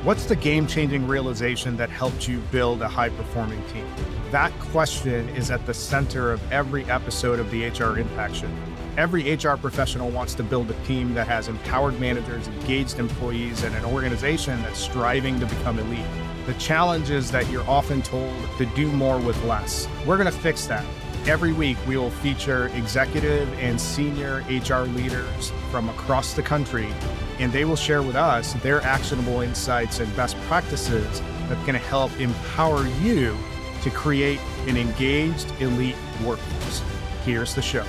What's the game-changing realization that helped you build a high-performing team? That question is at the center of every episode of the HR Impact Show. Every HR professional wants to build a team that has empowered managers, engaged employees, and an organization that's striving to become elite. The challenge is that you're often told to do more with less. We're going to fix that. Every week, we will feature executive and senior HR leaders from across the country, and they will share with us their actionable insights and best practices that can help empower you to create an engaged, elite workforce. Here's the show.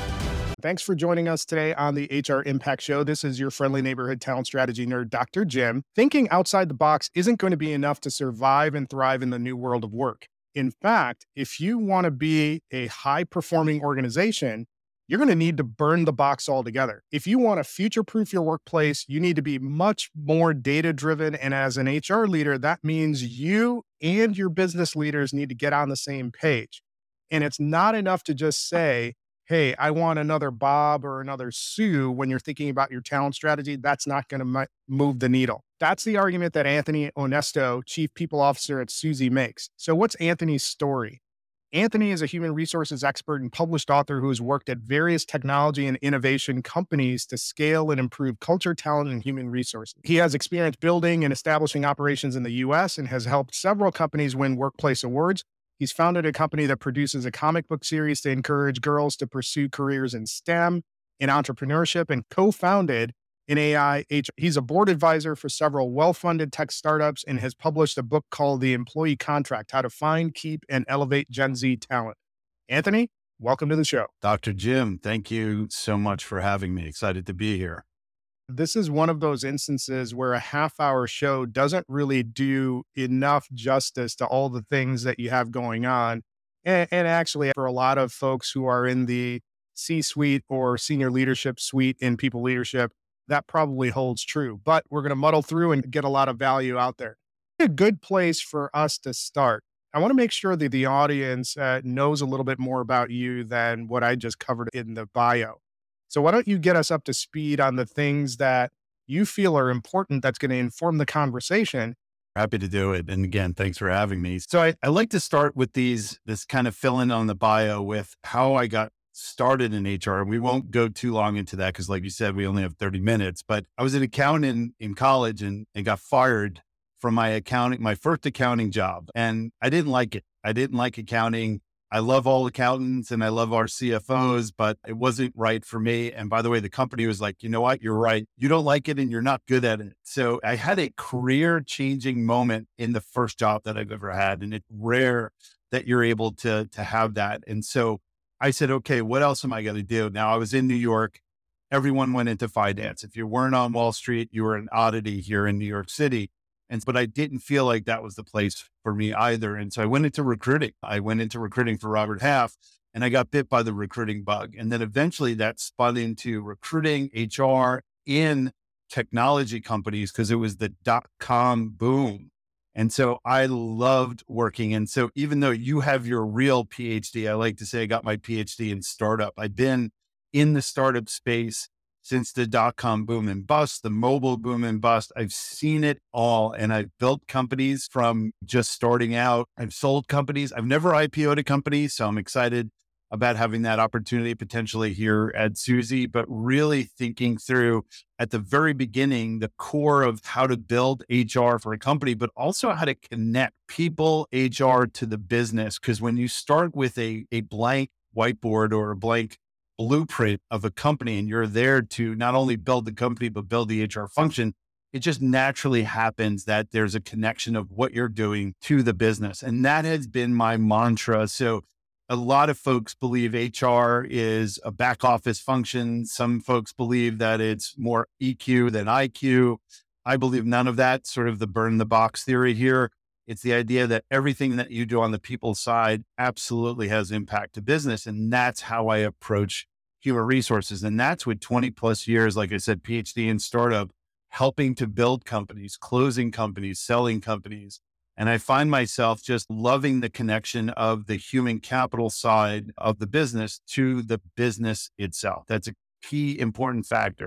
Thanks for joining us today on the HR Impact Show. This is your friendly neighborhood talent strategy nerd, Dr. Jim. Thinking outside the box isn't going to be enough to survive and thrive in the new world of work. In fact, if you want to be a high-performing organization, you're going to need to burn the box altogether. If you want to future-proof your workplace, you need to be much more data-driven. And as an HR leader, that means you and your business leaders need to get on the same page. And it's not enough to just say, hey, I want another Bob or another Sue when you're thinking about your talent strategy. That's not going to move the needle. That's the argument that Anthony Onesto, Chief People Officer at Suzy, makes. So what's Anthony's story? Anthony is a human resources expert and published author who has worked at various technology and innovation companies to scale and improve culture, talent, and human resources. He has experience building and establishing operations in the U.S. and has helped several companies win workplace awards. He's founded a company that produces a comic book series to encourage girls to pursue careers in STEM and entrepreneurship, and co-founded an AI. He's a board advisor for several well-funded tech startups and has published a book called The Employee Contract: How to Find, Keep, and Elevate Gen Z Talent. Anthony, welcome to the show. Dr. Jim, thank you so much for having me. Excited to be here. This is one of those instances where a half-hour show doesn't really do enough justice to all the things that you have going on. And actually, for a lot of folks who are in the C-suite or senior leadership suite in people leadership, that probably holds true. But we're going to muddle through and get a lot of value out there. A good place for us to start. I want to make sure that the audience knows a little bit more about you than what I just covered in the bio. So why don't you get us up to speed on the things that you feel are important that's going to inform the conversation? Happy to do it. And again, thanks for having me. So I like to start with this kind of fill in on the bio with how I got started in HR. We won't go too long into that because like you said, we only have 30 minutes, but I was an accountant in college and got fired from my first accounting job. And I didn't like it. I didn't like accounting. I love all accountants and I love our CFOs, but it wasn't right for me. And by the way, the company was like, you know what? You're right. You don't like it and you're not good at it. So I had a career changing moment in the first job that I've ever had. And it's rare that you're able to have that. And so I said, okay, what else am I going to do? Now I was in New York. Everyone went into finance. If you weren't on Wall Street, you were an oddity here in New York City. But I didn't feel like that was the place for me either. And so I went into recruiting. I went into recruiting for Robert Half and I got bit by the recruiting bug. And then eventually that spun into recruiting HR in technology companies because it was the .com boom. And so I loved working. And so even though you have your real PhD, I like to say I got my PhD in startup. I've been in the startup space since the .com boom and bust, the mobile boom and bust. I've seen it all. And I've built companies from just starting out. I've sold companies. I've never IPO'd a company. So I'm excited about having that opportunity potentially here at Suzy, but really thinking through at the very beginning, the core of how to build HR for a company, but also how to connect people, HR to the business. Because when you start with a blank whiteboard or a blank blueprint of a company and you're there to not only build the company, but build the HR function, it just naturally happens that there's a connection of what you're doing to the business. And that has been my mantra. So a lot of folks believe HR is a back office function. Some folks believe that it's more EQ than IQ. I believe none of that, sort of the burn the box theory here. It's the idea that everything that you do on the people side absolutely has impact to business. And that's how I approach human resources. And that's with 20 plus years, like I said, PhD in startup, helping to build companies, closing companies, selling companies. And I find myself just loving the connection of the human capital side of the business to the business itself. That's a key important factor.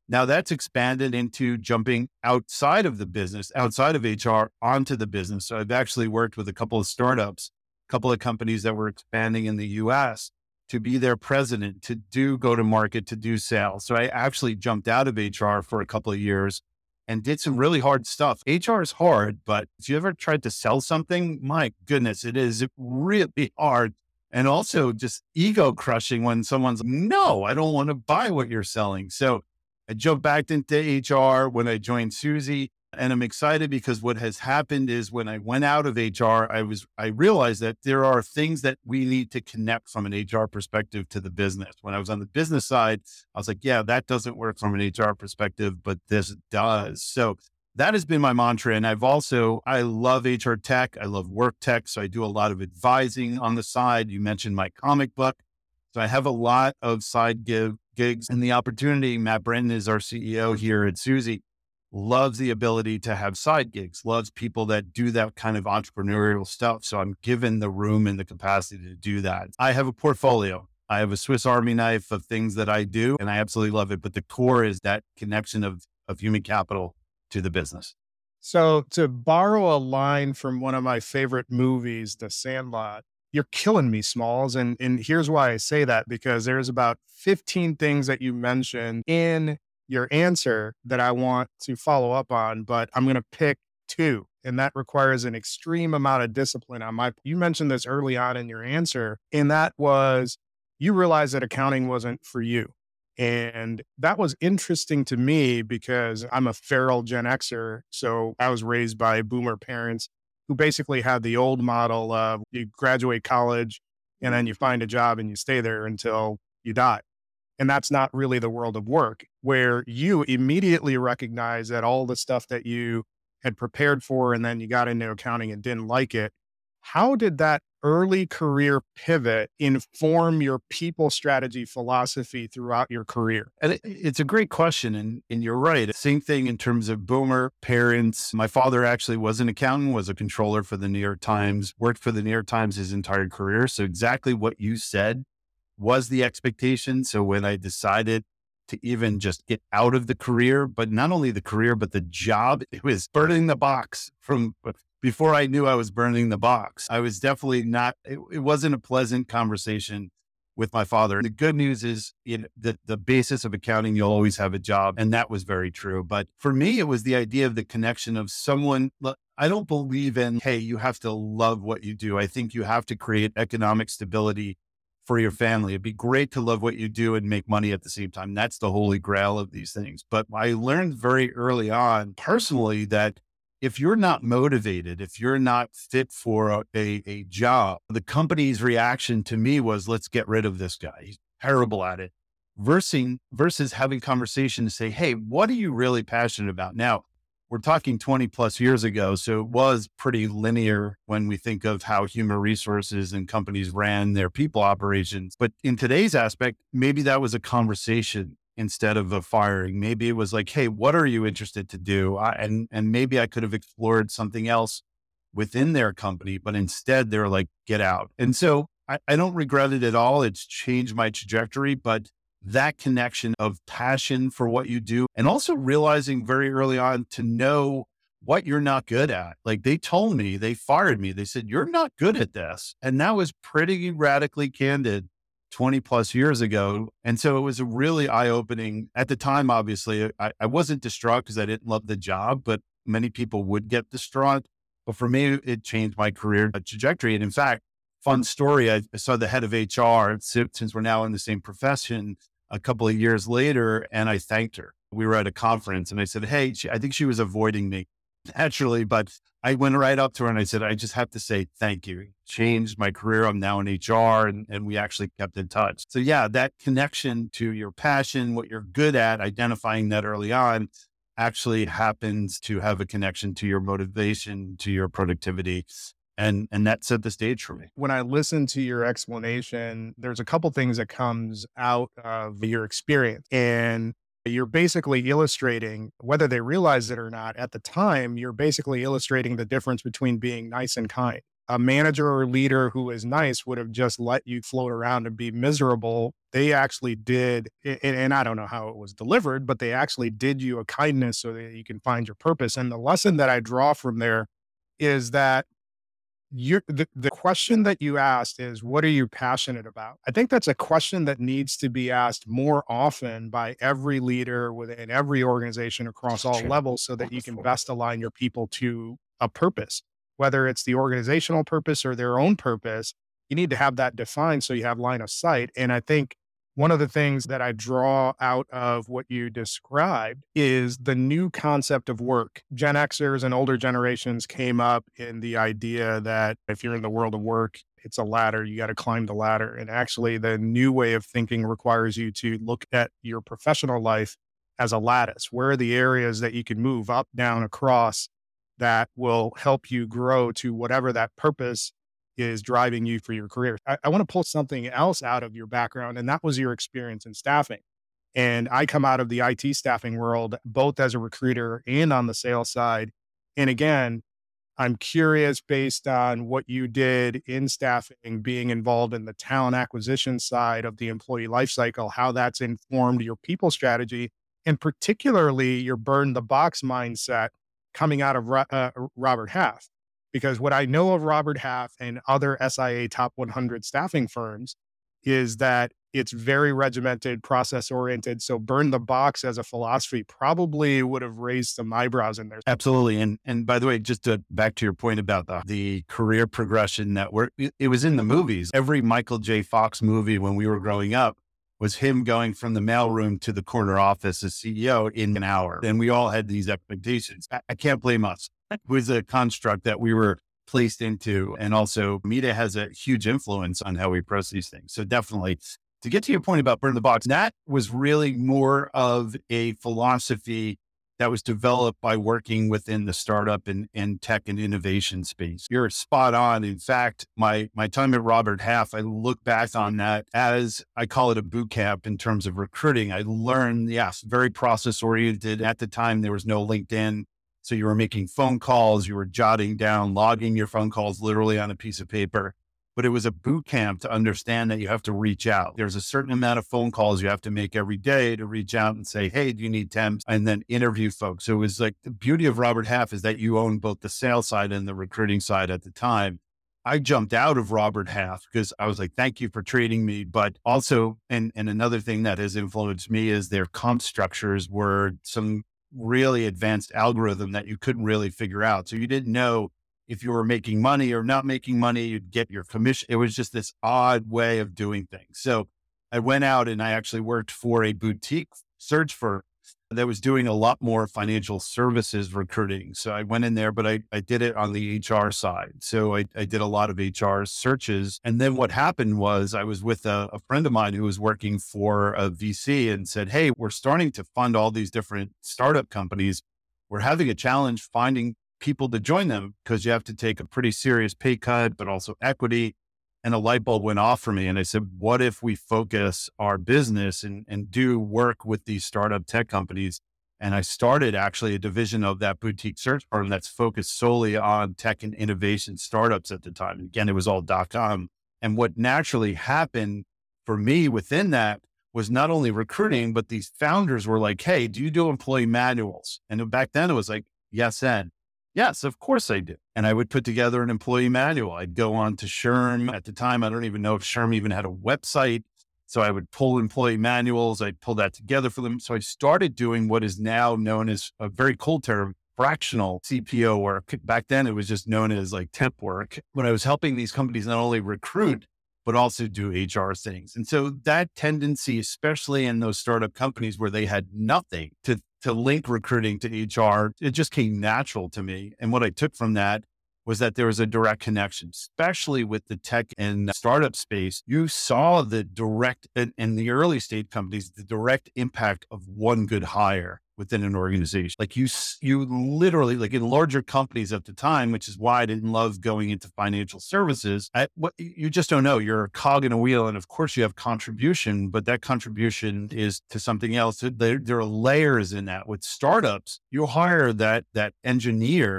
Now that's expanded into jumping outside of the business, outside of HR onto the business. So I've actually worked with a couple of startups, a couple of companies that were expanding in the US to be their president, to do go to market, to do sales. So I actually jumped out of HR for a couple of years and did some really hard stuff. HR is hard, but if you ever tried to sell something, my goodness, it is really hard. And also just ego crushing when someone's, no, I don't want to buy what you're selling. So I jumped back into HR when I joined Suzy, and I'm excited because what has happened is when I went out of HR, I realized that there are things that we need to connect from an HR perspective to the business. When I was on the business side, I was like, yeah, that doesn't work from an HR perspective, but this does. So that has been my mantra. And I love HR tech. I love work tech. So I do a lot of advising on the side. You mentioned my comic book. So I have a lot of side gigs and the opportunity. Matt Brenton is our CEO here at Suzy, loves the ability to have side gigs, loves people that do that kind of entrepreneurial stuff. So I'm given the room and the capacity to do that. I have a portfolio. I have a Swiss Army knife of things that I do, and I absolutely love it. But the core is that connection of human capital to the business. So to borrow a line from one of my favorite movies, The Sandlot, you're killing me, Smalls. And here's why I say that, because there's about 15 things that you mentioned in your answer that I want to follow up on, but I'm going to pick two. And that requires an extreme amount of discipline on my. You mentioned this early on in your answer, and that was you realized that accounting wasn't for you. And that was interesting to me because I'm a feral Gen Xer. So I was raised by boomer parents who basically had the old model of you graduate college and then you find a job and you stay there until you die. And that's not really the world of work, where you immediately recognize that all the stuff that you had prepared for and then you got into accounting and didn't like it. How did that early career pivot inform your people strategy philosophy throughout your career? And it's a great question. And you're right. Same thing in terms of boomer parents. My father actually was an accountant, was a controller for the New York Times, worked for the New York Times his entire career. So exactly what you said was the expectation. So when I decided to even just get out of the career, but not only the career, but the job, it was burning the box from before I knew I was burning the box. I was definitely not, it wasn't a pleasant conversation with my father. The good news is the basis of accounting, you'll always have a job. And that was very true. But for me, it was the idea of the connection of someone. I don't believe in, hey, you have to love what you do. I think you have to create economic stability for your family. It'd be great to love what you do and make money at the same time. That's the holy grail of these things. But I learned very early on personally that if you're not motivated, if you're not fit for a job, the company's reaction to me was, let's get rid of this guy. He's terrible at it. Versus having conversation to say, hey, what are you really passionate about? Now, we're talking 20 plus years ago. So it was pretty linear when we think of how human resources and companies ran their people operations. But in today's aspect, maybe that was a conversation instead of a firing. Maybe it was like, hey, what are you interested to do? And maybe I could have explored something else within their company, but instead they're like, get out. And so I don't regret it at all. It's changed my trajectory, but that connection of passion for what you do and also realizing very early on to know what you're not good at. Like they told me, they fired me. They said, you're not good at this. And that was pretty radically candid 20 plus years ago. And so it was a really eye-opening at the time. Obviously I wasn't distraught because I didn't love the job, but many people would get distraught. But for me, it changed my career trajectory. And in fact, fun story, I saw the head of HR since we're now in the same profession a couple of years later, and I thanked her. We were at a conference and I said, hey, I think she was avoiding me naturally, but I went right up to her and I said, I just have to say thank you. It changed my career. I'm now in HR and we actually kept in touch. So yeah, that connection to your passion, what you're good at, identifying that early on actually happens to have a connection to your motivation, to your productivity. And that set the stage for me. When I listen to your explanation, there's a couple things that comes out of your experience. And you're basically illustrating, whether they realize it or not, at the time, you're basically illustrating the difference between being nice and kind. a manager or leader who is nice would have just let you float around and be miserable. They actually did, and I don't know how it was delivered, but they actually did you a kindness so that you can find your purpose. And the lesson that I draw from there is that the question that you asked is, what are you passionate about? I think that's a question that needs to be asked more often by every leader within every organization across all levels so that you can best align your people to a purpose, whether it's the organizational purpose or their own purpose. You need to have that defined so you have line of sight. And I think one of the things that I draw out of what you described is the new concept of work. Gen Xers and older generations came up in the idea that if you're in the world of work, it's a ladder, you got to climb the ladder. And actually, the new way of thinking requires you to look at your professional life as a lattice. Where are the areas that you can move up, down, across that will help you grow to whatever that purpose is driving you for your career? I want to pull something else out of your background, and that was your experience in staffing. And I come out of the IT staffing world, both as a recruiter and on the sales side. And again, I'm curious, based on what you did in staffing, being involved in the talent acquisition side of the employee lifecycle, how that's informed your people strategy, and particularly your burn the box mindset coming out of Robert Half. Because what I know of Robert Half and other SIA top 100 staffing firms is that it's very regimented, process oriented. So burn the box as a philosophy probably would have raised some eyebrows in there. Absolutely. And by the way, just to back to your point about the career progression that it was in the movies. Every Michael J. Fox movie when we were growing up was him going from the mailroom to the corner office as CEO in an hour. And we all had these expectations. I can't blame us. It was a construct that we were placed into. And also media has a huge influence on how we approach these things. So definitely, to get to your point about burn the box, that was really more of a philosophy that was developed by working within the startup and tech and innovation space. You're spot on. In fact, my time at Robert Half, I look back on that as, I call it a boot camp in terms of recruiting. I learned, yes, very process oriented. At the time, there was no LinkedIn. So you were making phone calls, you were jotting down, logging your phone calls literally on a piece of paper. But it was a boot camp to understand that you have to reach out. There's a certain amount of phone calls you have to make every day to reach out and say, hey, do you need temps? And then interview folks. So it was like, the beauty of Robert Half is that you own both the sales side and the recruiting side at the time. I jumped out of Robert Half because I was like, thank you for treating me. But also, and another thing that has influenced me is their comp structures were some really advanced algorithm that you couldn't really figure out. So you didn't know if you were making money or not making money, you'd get your commission. It was just this odd way of doing things. So I went out and I actually worked for a boutique search firm that was doing a lot more financial services recruiting. So I went in there, but I did it on the HR side. So I did a lot of HR searches. And then what happened was I was with a friend of mine who was working for a VC and said, hey, we're starting to fund all these different startup companies. We're having a challenge finding people to join them because you have to take a pretty serious pay cut, but also equity. And a light bulb went off for me. And I said, what if we focus our business and do work with these startup tech companies? And I started actually a division of that boutique search firm that's focused solely on tech and innovation startups at the time. And again, it was all .com. And what naturally happened for me within that was not only recruiting, but these founders were like, hey, do you do employee manuals? And back then it was like, yes, and. Yes, of course I do. And I would put together an employee manual. I'd go on to SHRM. At the time, I don't even know if SHRM even had a website. So I would pull employee manuals. I'd pull that together for them. So I started doing what is now known as a very cool term, fractional CPO work. Back then, it was just known as like temp work. When I was helping these companies not only recruit, but also do HR things. And so that tendency, especially in those startup companies where they had nothing to link recruiting to HR, it just came natural to me. And what I took from that was that there was a direct connection, especially with the tech and startup space. You saw the direct, in the early stage companies, the direct impact of one good hire within an organization. Like you literally, like in larger companies at the time, which is why I didn't love going into financial services. You just don't know. You're a cog in a wheel. And of course you have contribution, but that contribution is to something else. There are layers in that. With startups, you hire that engineer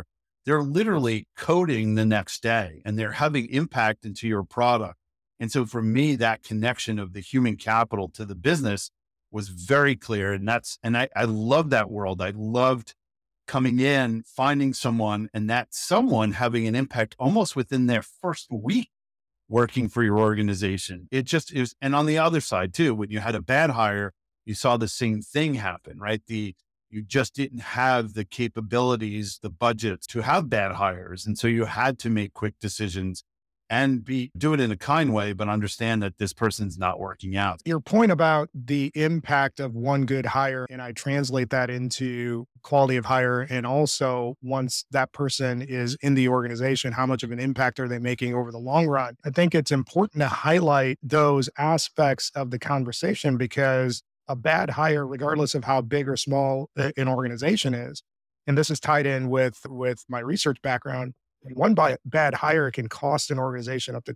they're literally coding the next day and they're having impact into your product. And so for me, that connection of the human capital to the business was very clear. And I love that world. I loved coming in, finding someone, and that someone having an impact almost within their first week working for your organization. It just is. And on the other side too, when you had a bad hire, you saw the same thing happen, right? You just didn't have the capabilities, the budgets to have bad hires. And so you had to make quick decisions and do it in a kind way, but understand that this person's not working out. Your point about the impact of one good hire, and I translate that into quality of hire. And also once that person is in the organization, how much of an impact are they making over the long run? I think it's important to highlight those aspects of the conversation because a bad hire, regardless of how big or small an organization is, and this is tied in with my research background, one bad hire can cost an organization up to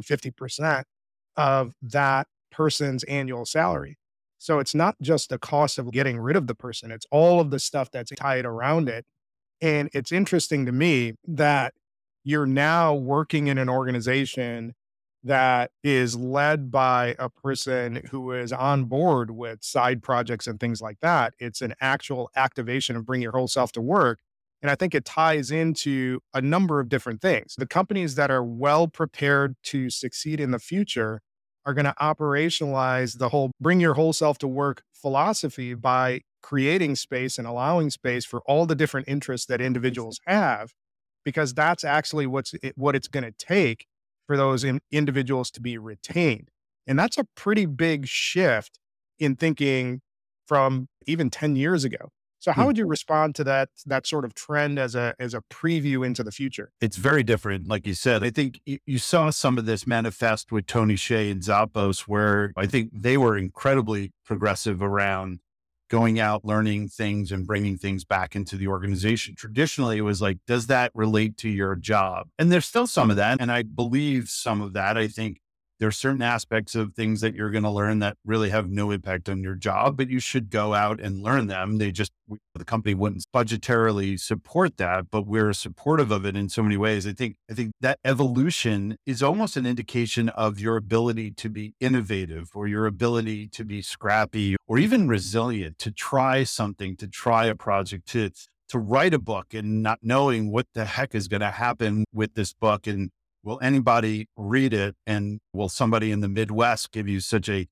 250% of that person's annual salary. So it's not just the cost of getting rid of the person, it's all of the stuff that's tied around it. And it's interesting to me that you're now working in an organization that is led by a person who is on board with side projects and things like that. It's an actual activation of bring your whole self to work. And I think it ties into a number of different things. The companies that are well prepared to succeed in the future are going to operationalize the whole bring your whole self to work philosophy by creating space and allowing space for all the different interests that individuals have, because that's actually what it's going to take for those individuals to be retained. And that's a pretty big shift in thinking from even 10 years ago. So how would you respond to that sort of trend as a preview into the future? It's very different. Like you said, I think you saw some of this manifest with Tony Hsieh and Zappos, where I think they were incredibly progressive around going out, learning things and bringing things back into the organization. Traditionally, it was like, does that relate to your job? And there's still some of that. And I believe some of that. I think there are certain aspects of things that you're going to learn that really have no impact on your job, but you should go out and learn them. The company wouldn't budgetarily support that, but we're supportive of it in so many ways. I think that evolution is almost an indication of your ability to be innovative or your ability to be scrappy or even resilient, to try something, to try a project, to write a book and not knowing what the heck is going to happen with this book. And will anybody read it? And will somebody in the Midwest give you such a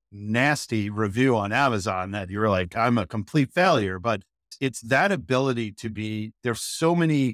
nasty review on Amazon that you're like, I'm a complete failure? But it's that ability to be, there's so many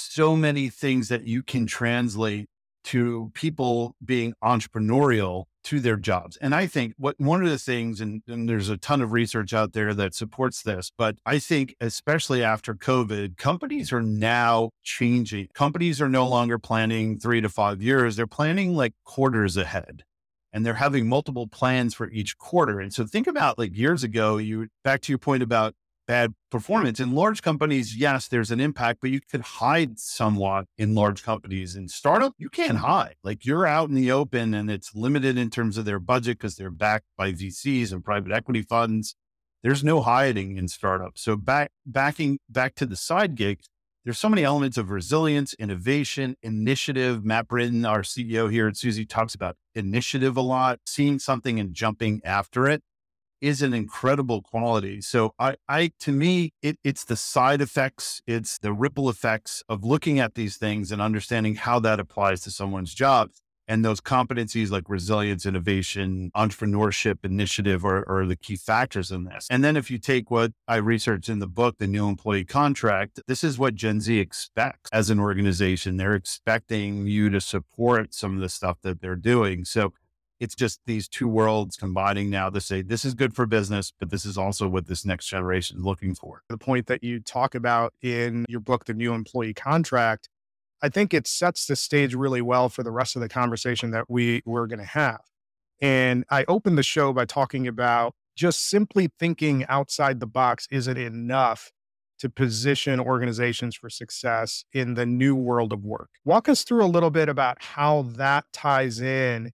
things that you can translate to people being entrepreneurial to their jobs. And I think one of the things, and there's a ton of research out there that supports this, but I think especially after COVID, companies are now changing. Companies are no longer planning 3 to 5 years. They're planning like quarters ahead, and they're having multiple plans for each quarter. And so think about like years ago, back to your point about bad performance in large companies. Yes, there's an impact, but you could hide somewhat in large companies. In startup, you can't hide. Like you're out in the open and it's limited in terms of their budget because they're backed by VCs and private equity funds. There's no hiding in startups. So backing back to the side gig, there's so many elements of resilience, innovation, initiative. Matt Britton, our CEO here at Suzy, talks about initiative a lot. Seeing something and jumping after it is an incredible quality. So to me, it's the side effects, it's the ripple effects of looking at these things and understanding how that applies to someone's job. And those competencies like resilience, innovation, entrepreneurship, initiative are the key factors in this. And then if you take what I researched in the book, the new employee contract, this is what Gen Z expects as an organization. They're expecting you to support some of the stuff that they're doing. So it's just these two worlds combining now to say, this is good for business, but this is also what this next generation is looking for. The point that you talk about in your book, The New Employee Contract, I think it sets the stage really well for the rest of the conversation that we're going to have. And I opened the show by talking about just simply thinking outside the box isn't enough to position organizations for success in the new world of work. Walk us through a little bit about how that ties in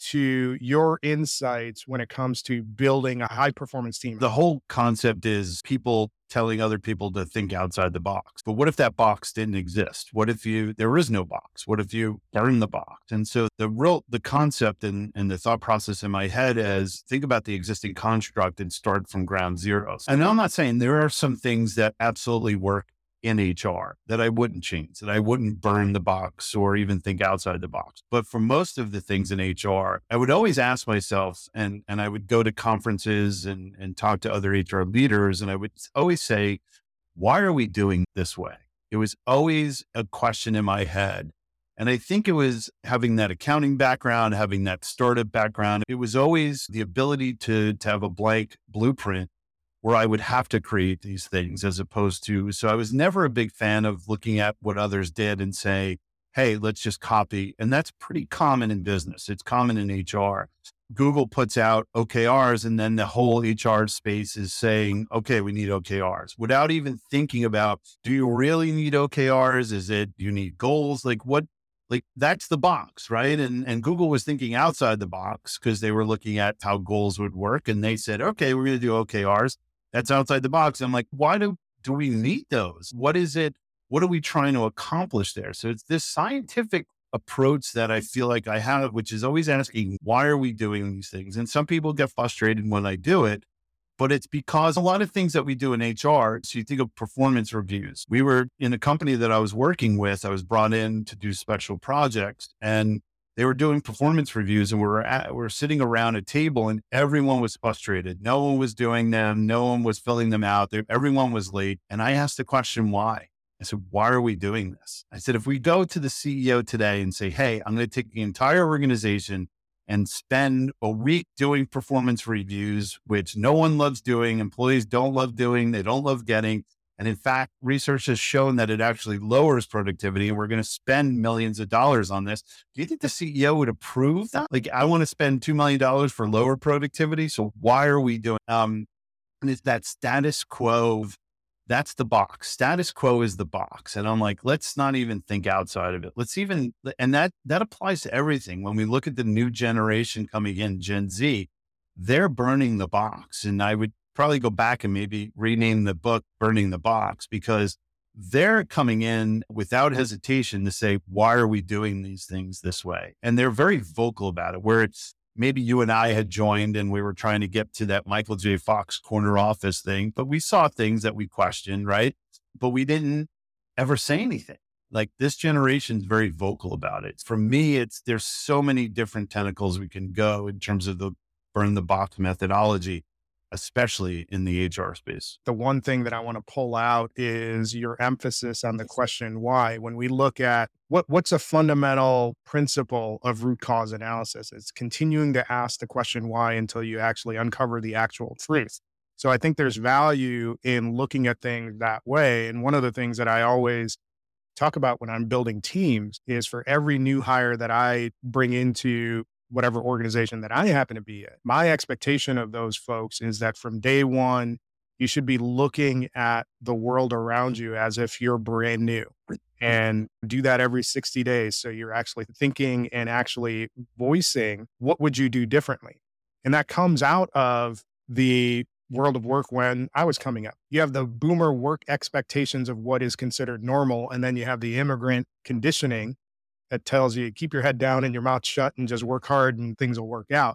to your insights when it comes to building a high performance team? The whole concept is people telling other people to think outside the box. But what if that box didn't exist? What if there is no box? What if you burn the box? And so the concept and the thought process in my head is think about the existing construct and start from ground zero. And I'm not saying there are some things that absolutely work in HR that I wouldn't change, that I wouldn't burn the box or even think outside the box. But for most of the things in HR, I would always ask myself, and I would go to conferences and talk to other HR leaders, and I would always say, why are we doing this way? It was always a question in my head. And I think it was having that accounting background, having that startup background. It was always the ability to have a blank blueprint where I would have to create these things as opposed to, so I was never a big fan of looking at what others did and say, hey, let's just copy. And that's pretty common in business. It's common in HR. Google puts out OKRs and then the whole HR space is saying, okay, we need OKRs without even thinking about, do you really need OKRs? Do you need goals? Like that's the box, right? And Google was thinking outside the box because they were looking at how goals would work. And they said, okay, we're going to do OKRs. That's outside the box. I'm like, why do we need those? What is it? What are we trying to accomplish there? So it's this scientific approach that I feel like I have, which is always asking, why are we doing these things? And some people get frustrated when I do it, but it's because a lot of things that we do in HR, so you think of performance reviews. We were in a company that I was working with, I was brought in to do special projects, and they were doing performance reviews, and we're sitting around a table and everyone was frustrated. No one was doing them. No one was filling them out. Everyone was late. And I asked the question, why? I said, why are we doing this? I said, if we go to the CEO today and say, hey, I'm going to take the entire organization and spend a week doing performance reviews, which no one loves doing, employees don't love doing, they don't love getting. And in fact, research has shown that it actually lowers productivity, and we're going to spend millions of dollars on this. Do you think the CEO would approve that? Like, I want to spend $2 million for lower productivity. So why are we doing, and it's that status quo. That's the box. Status quo is the box. And I'm like, let's not even think outside of it. And that applies to everything. When we look at the new generation coming in, Gen Z, they're burning the box. And I would probably go back and maybe rename the book Burning the Box, because they're coming in without hesitation to say, why are we doing these things this way? And they're very vocal about it, where it's maybe you and I had joined and we were trying to get to that Michael J. Fox corner office thing, but we saw things that we questioned, right? But we didn't ever say anything. Like, this generation's very vocal about it. For me, there's so many different tentacles we can go in terms of the burn the box methodology, especially in the HR space. The one thing that I want to pull out is your emphasis on the question why. When we look at what's a fundamental principle of root cause analysis, it's continuing to ask the question why until you actually uncover the actual truth. So I think there's value in looking at things that way. And one of the things that I always talk about when I'm building teams is, for every new hire that I bring into whatever organization that I happen to be at, my expectation of those folks is that from day one, you should be looking at the world around you as if you're brand new, and do that every 60 days. So you're actually thinking and actually voicing, what would you do differently? And that comes out of the world of work when I was coming up. You have the boomer work expectations of what is considered normal. And then you have the immigrant conditioning that tells you keep your head down and your mouth shut and just work hard and things will work out.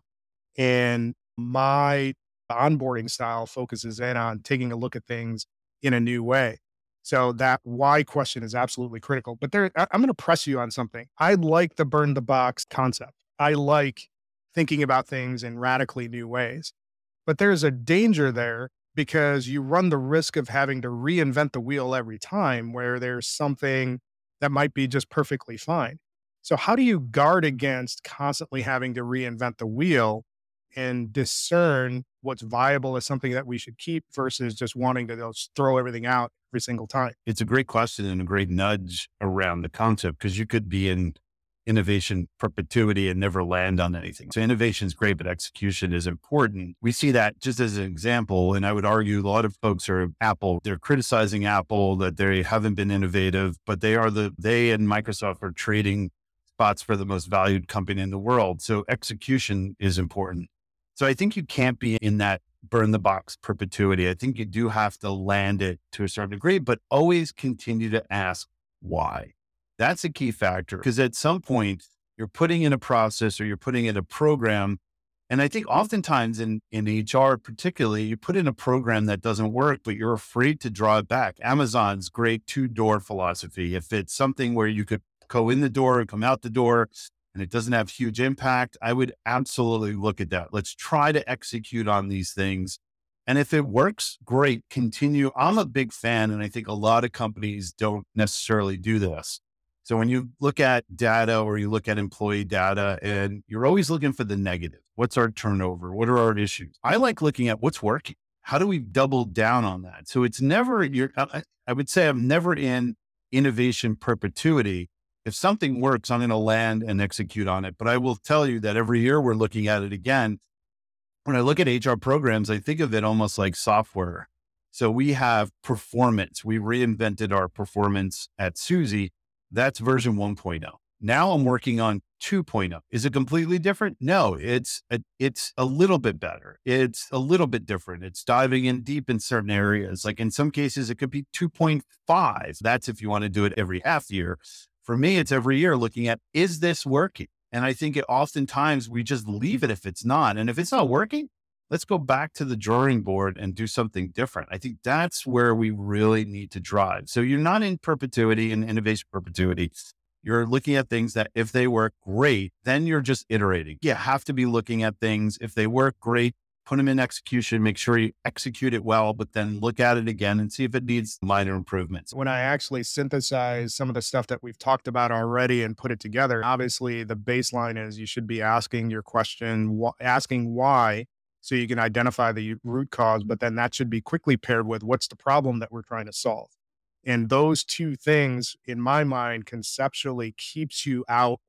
And my onboarding style focuses in on taking a look at things in a new way. So that why question is absolutely critical. But I'm going to press you on something. I like the burn the box concept. I like thinking about things in radically new ways. But there's a danger there, because you run the risk of having to reinvent the wheel every time, where there's something that might be just perfectly fine. So how do you guard against constantly having to reinvent the wheel and discern what's viable as something that we should keep versus just wanting to just throw everything out every single time? It's a great question and a great nudge around the concept, because you could be in innovation perpetuity and never land on anything. So innovation is great, but execution is important. We see that just as an example. And I would argue a lot of folks are Apple. They're criticizing Apple that they haven't been innovative, but they and Microsoft are trading spots for the most valued company in the world. So execution is important. So I think you can't be in that burn the box perpetuity. I think you do have to land it to a certain degree, but always continue to ask why. That's a key factor, because at some point you're putting in a process or you're putting in a program. And I think oftentimes in HR particularly, you put in a program that doesn't work, but you're afraid to draw it back. Amazon's great two-door philosophy. If it's something where you could go in the door and come out the door and it doesn't have huge impact, I would absolutely look at that. Let's try to execute on these things. And if it works, great, continue. I'm a big fan, and I think a lot of companies don't necessarily do this. So when you look at data or you look at employee data, and you're always looking for the negative, what's our turnover? What are our issues? I like looking at what's working. How do we double down on that? So it's never, I would say I'm never in innovation perpetuity. If something works, I'm going to land and execute on it. But I will tell you that every year we're looking at it again. When I look at HR programs, I think of it almost like software. So we have performance. We reinvented our performance at Suzy. That's version 1.0. Now I'm working on 2.0. Is it completely different? No, it's a little bit better. It's a little bit different. It's diving in deep in certain areas. Like in some cases, it could be 2.5. That's if you want to do it every half year. For me, it's every year looking at, is this working? And I think oftentimes we just leave it if it's not. And if it's not working, let's go back to the drawing board and do something different. I think that's where we really need to drive. So you're not in perpetuity and innovation perpetuity. You're looking at things that if they work, great, then you're just iterating. You have to be looking at things. If they work, great, put them in execution, make sure you execute it well, but then look at it again and see if it needs minor improvements. When I actually synthesize some of the stuff that we've talked about already and put it together, obviously the baseline is you should be asking your question, asking why, so you can identify the root cause, but then that should be quickly paired with what's the problem that we're trying to solve. And those two things, in my mind, conceptually keeps you out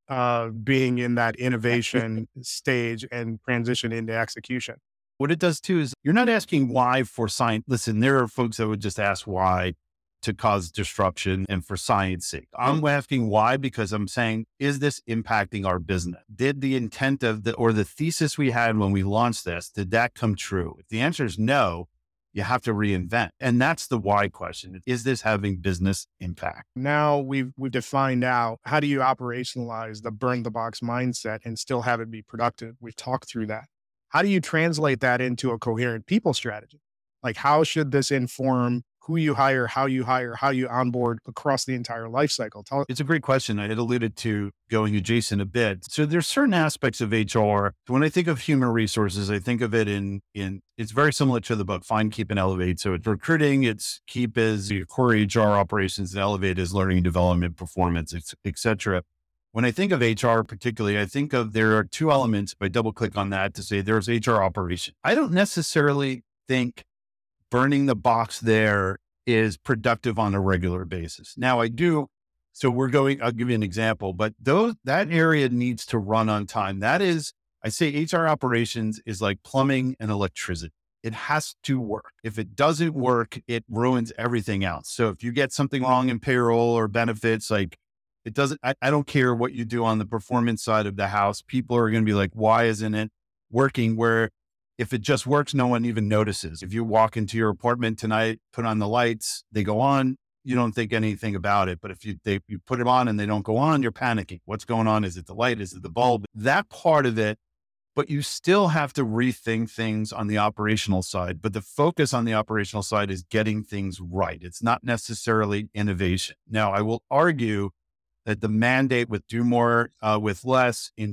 of being in that innovation stage and transition into execution. What it does too is you're not asking why for science. Listen, there are folks that would just ask why to cause disruption and for science sake. I'm asking why because I'm saying, is this impacting our business? Did the intent of the thesis we had when we launched this, did that come true? If the answer is no, you have to reinvent. And that's the why question. Is this having business impact? Now we've defined out, how do you operationalize the burn the box mindset and still have it be productive? We've talked through that. How do you translate that into a coherent people strategy? Like, how should this inform who you hire, how you onboard across the entire life cycle? It's a great question. I had alluded to going adjacent a bit. So there's certain aspects of HR. When I think of human resources, I think of it in it's very similar to the book, Find, Keep, and Elevate. So it's recruiting, it's keep is your core HR operations, and elevate is learning, development, performance, et cetera. When I think of HR particularly, I think of there are two elements. If I double click on that to say there's HR operation. I don't necessarily think burning the box there is productive on a regular basis. Now I do. So I'll give you an example, but that area needs to run on time. That is, I say HR operations is like plumbing and electricity. It has to work. If it doesn't work, it ruins everything else. So if you get something wrong in payroll or benefits, like it doesn't, I don't care what you do on the performance side of the house. People are going to be like, why isn't it working? Where if it just works, no one even notices. If you walk into your apartment tonight, put on the lights, they go on, you don't think anything about it. But if you put them on and they don't go on, you're panicking. What's going on? Is it the light? Is it the bulb? That part of it, but you still have to rethink things on the operational side. But the focus on the operational side is getting things right. It's not necessarily innovation. Now, I will argue that the mandate with do more with less in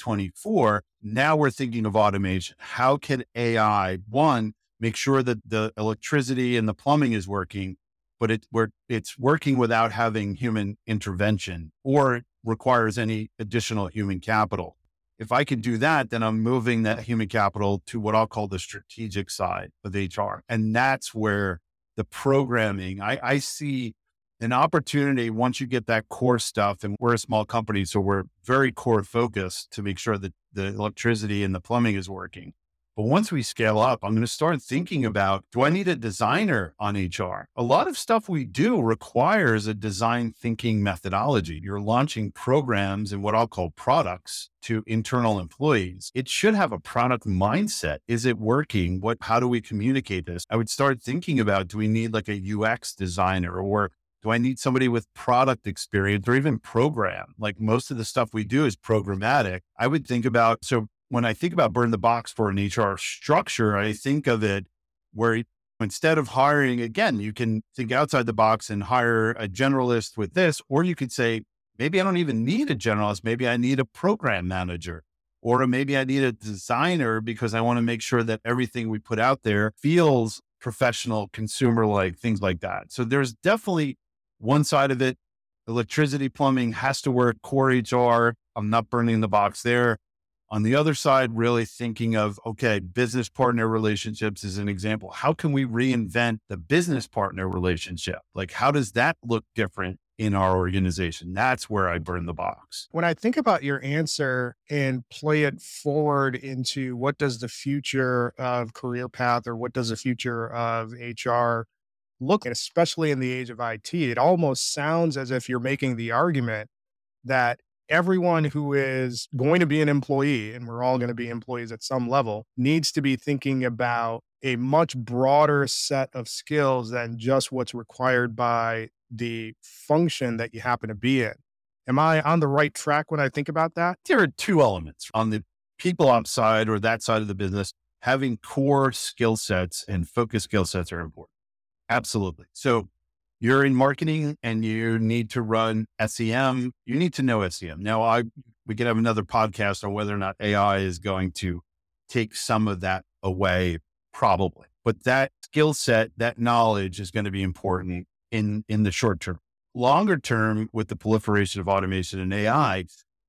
2024, now we're thinking of automation. How can AI, one, make sure that the electricity and the plumbing is working, but it's working without having human intervention or requires any additional human capital? If I can do that, then I'm moving that human capital to what I'll call the strategic side of HR. And that's where the programming, I see an opportunity once you get that core stuff, and we're a small company, so we're very core focused to make sure that the electricity and the plumbing is working. But once we scale up, I'm going to start thinking about, do I need a designer on HR? A lot of stuff we do requires a design thinking methodology. You're launching programs and what I'll call products to internal employees. It should have a product mindset. Is it working? How do we communicate this? I would start thinking about, do we need like a UX designer, or do I need somebody with product experience, or even program? Like most of the stuff we do is programmatic. I would think about, so when I think about Burn the Box for an HR structure, I think of it where instead of hiring, again, you can think outside the box and hire a generalist with this, or you could say, maybe I don't even need a generalist. Maybe I need a program manager, or maybe I need a designer because I want to make sure that everything we put out there feels professional, consumer-like, things like that. So there's definitely one side of it. Electricity, plumbing has to work, core HR. I'm not burning the box there. On the other side, really thinking of, okay, business partner relationships is an example. How can we reinvent the business partner relationship? Like, how does that look different in our organization? That's where I burn the box. When I think about your answer and play it forward into what does the future of career path, or what does the future of HR look, especially in the age of IT, it almost sounds as if you're making the argument that everyone who is going to be an employee, and we're all going to be employees at some level, needs to be thinking about a much broader set of skills than just what's required by the function that you happen to be in. Am I on the right track when I think about that? There are two elements. On the people ops side, or that side of the business, having core skill sets and focus skill sets are important. Absolutely. So you're in marketing and you need to run SEM. You need to know SEM. Now, we could have another podcast on whether or not AI is going to take some of that away, probably. But that skill set, that knowledge is going to be important in the short term. Longer term, with the proliferation of automation and AI,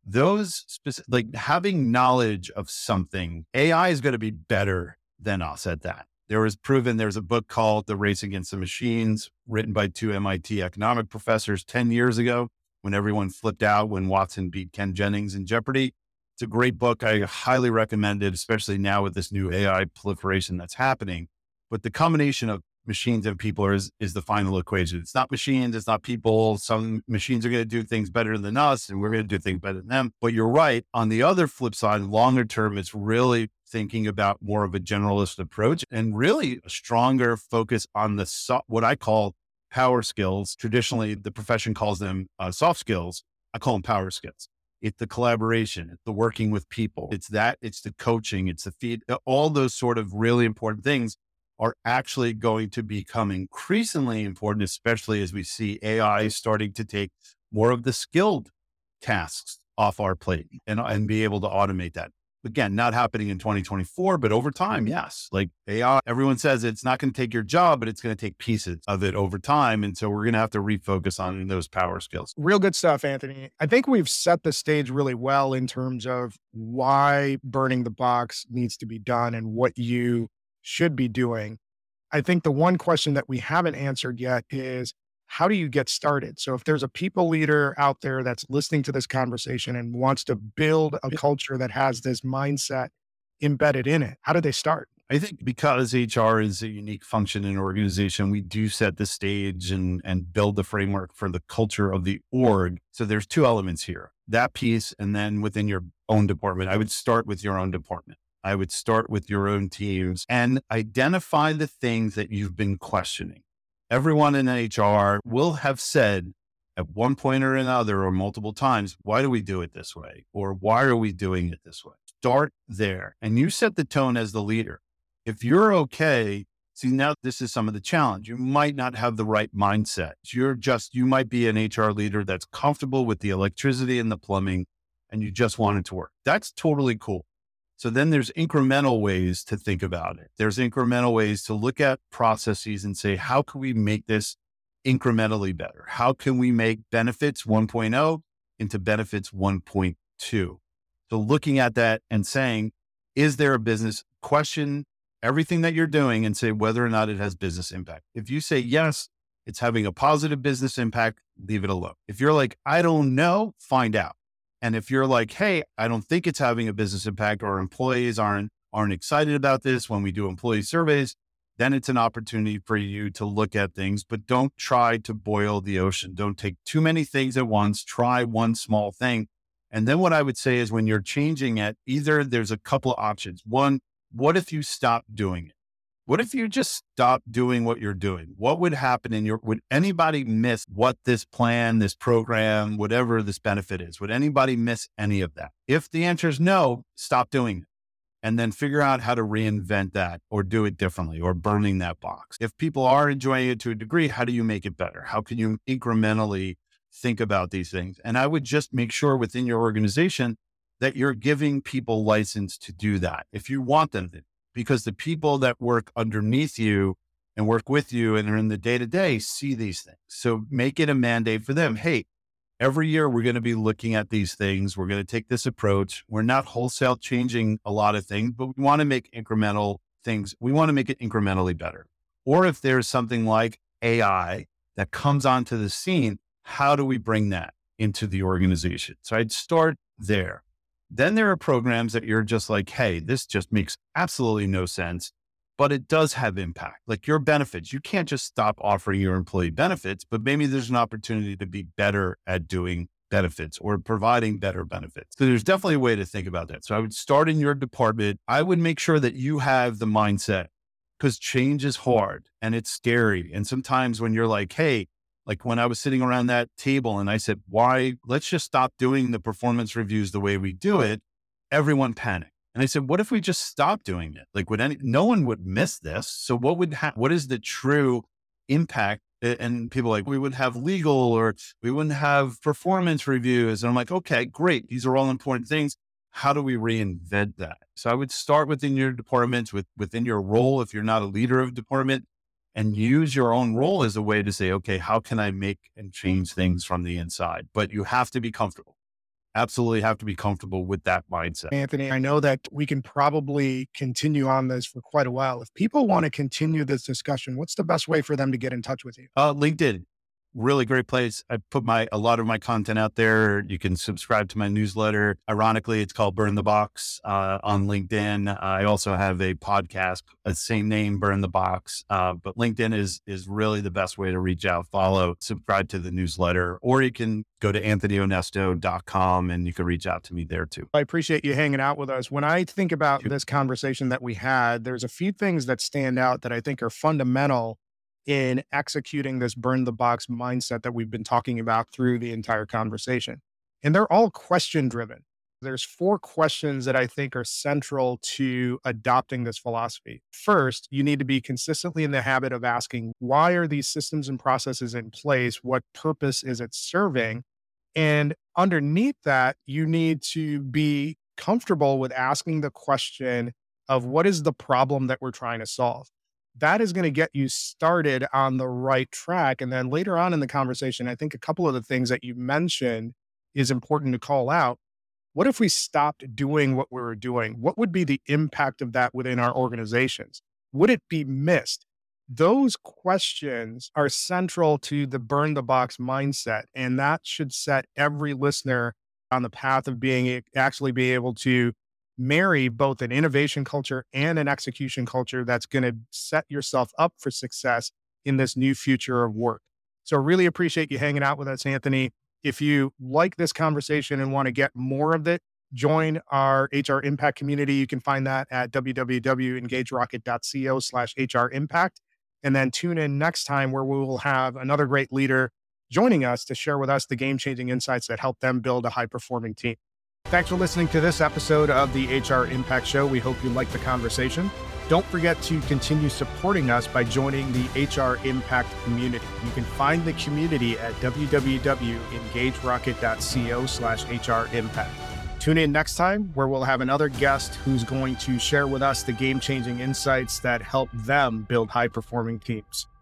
like having knowledge of something, AI is going to be better than us at that. There's a book called The Race Against the Machines, written by two MIT economic professors 10 years ago, when everyone flipped out when Watson beat Ken Jennings in Jeopardy. It's a great book. I highly recommend it, especially now with this new AI proliferation that's happening. But the combination of machines and people is the final equation. It's not machines, it's not people. Some machines are going to do things better than us, and we're going to do things better than them. But you're right. On the other flip side, longer term, it's really thinking about more of a generalist approach and really a stronger focus on what I call power skills. Traditionally, the profession calls them soft skills. I call them power skills. It's the collaboration, it's the working with people. It's the coaching, it's the feed. All those sort of really important things are actually going to become increasingly important, especially as we see AI starting to take more of the skilled tasks off our plate and be able to automate that. Again, not happening in 2024, but over time, yes. Like AI, everyone says it's not going to take your job, but it's going to take pieces of it over time. And so we're going to have to refocus on those power skills. Real good stuff, Anthony. I think we've set the stage really well in terms of why burning the box needs to be done and what you should be doing. I think the one question that we haven't answered yet is, how do you get started? So if there's a people leader out there that's listening to this conversation and wants to build a culture that has this mindset embedded in it, how do they start? I think because HR is a unique function in an organization, we do set the stage and build the framework for the culture of the org. So there's two elements here, that piece, and then within your own department. I would start with your own department. I would start with your own teams and identify the things that you've been questioning. Everyone in HR will have said at one point or another, or multiple times, why do we do it this way? Or why are we doing it this way? Start there. And you set the tone as the leader. If you're okay, see, now this is some of the challenge. You might not have the right mindset. You might be an HR leader that's comfortable with the electricity and the plumbing, and you just want it to work. That's totally cool. So then there's incremental ways to think about it. There's incremental ways to look at processes and say, how can we make this incrementally better? How can we make benefits 1.0 into benefits 1.2? So looking at that and saying, is there a business question, everything that you're doing, and say whether or not it has business impact. If you say, yes, it's having a positive business impact, leave it alone. If you're like, I don't know, find out. And if you're like, hey, I don't think it's having a business impact, or employees aren't aren't excited about this when we do employee surveys, then it's an opportunity for you to look at things, but don't try to boil the ocean. Don't take too many things at once. Try one small thing. And then what I would say is when you're changing it, either there's a couple of options. One, what if you stop doing it? What if you just stop doing what you're doing? What would happen would anybody miss what this plan, this program, whatever this benefit is? Would anybody miss any of that? If the answer is no, stop doing it. And then figure out how to reinvent that or do it differently or burning that box. If people are enjoying it to a degree, how do you make it better? How can you incrementally think about these things? And I would just make sure within your organization that you're giving people license to do that if you want them to, because the people that work underneath you and work with you and are in the day-to-day see these things. So make it a mandate for them. Hey, every year we're going to be looking at these things. We're going to take this approach. We're not wholesale changing a lot of things, but we want to make incremental things. We want to make it incrementally better. Or if there's something like AI that comes onto the scene, how do we bring that into the organization? So I'd start there. Then there are programs that you're just like, hey, this just makes absolutely no sense, but it does have impact. Like your benefits, you can't just stop offering your employee benefits, but maybe there's an opportunity to be better at doing benefits or providing better benefits. So there's definitely a way to think about that. So I would start in your department. I would make sure that you have the mindset, because change is hard and it's scary. And sometimes when you're like, hey, like when I was sitting around that table and I said, let's just stop doing the performance reviews the way we do it, everyone panicked. And I said, what if we just stop doing it? Like no one would miss this. So what is the true impact? And people are like, we would have legal or we wouldn't have performance reviews. And I'm like, okay, great. These are all important things. How do we reinvent that? So I would start within your departments, within your role, if you're not a leader of department, and use your own role as a way to say, okay, how can I make and change things from the inside? But you have to be comfortable. Absolutely have to be comfortable with that mindset. Anthony, I know that we can probably continue on this for quite a while. If people want to continue this discussion, what's the best way for them to get in touch with you? LinkedIn. Really great place. I put a lot of my content out there. You can subscribe to my newsletter. Ironically, it's called Burn the Box on LinkedIn. I also have a podcast, same name, Burn the Box. But LinkedIn is really the best way to reach out, follow, subscribe to the newsletter, or you can go to anthonyonesto.com and you can reach out to me there too. I appreciate you hanging out with us. When I think about this conversation that we had, there's a few things that stand out that I think are fundamental in executing this burn the box mindset that we've been talking about through the entire conversation. And they're all question driven. There's 4 questions that I think are central to adopting this philosophy. First, you need to be consistently in the habit of asking, why are these systems and processes in place? What purpose is it serving? And underneath that, you need to be comfortable with asking the question of what is the problem that we're trying to solve? That is going to get you started on the right track. And then later on in the conversation, I think a couple of the things that you mentioned is important to call out. What if we stopped doing what we were doing? What would be the impact of that within our organizations? Would it be missed? Those questions are central to the burn the box mindset. And that should set every listener on the path of being able to marry both an innovation culture and an execution culture that's going to set yourself up for success in this new future of work. So really appreciate you hanging out with us, Anthony. If you like this conversation and want to get more of it, join our HR Impact community. You can find that at www.engagerocket.co/HR Impact. And then tune in next time where we will have another great leader joining us to share with us the game-changing insights that help them build a high-performing team. Thanks for listening to this episode of the HR Impact Show. We hope you liked the conversation. Don't forget to continue supporting us by joining the HR Impact community. You can find the community at www.engagerocket.co/HR Impact. Tune in next time where we'll have another guest who's going to share with us the game-changing insights that help them build high-performing teams.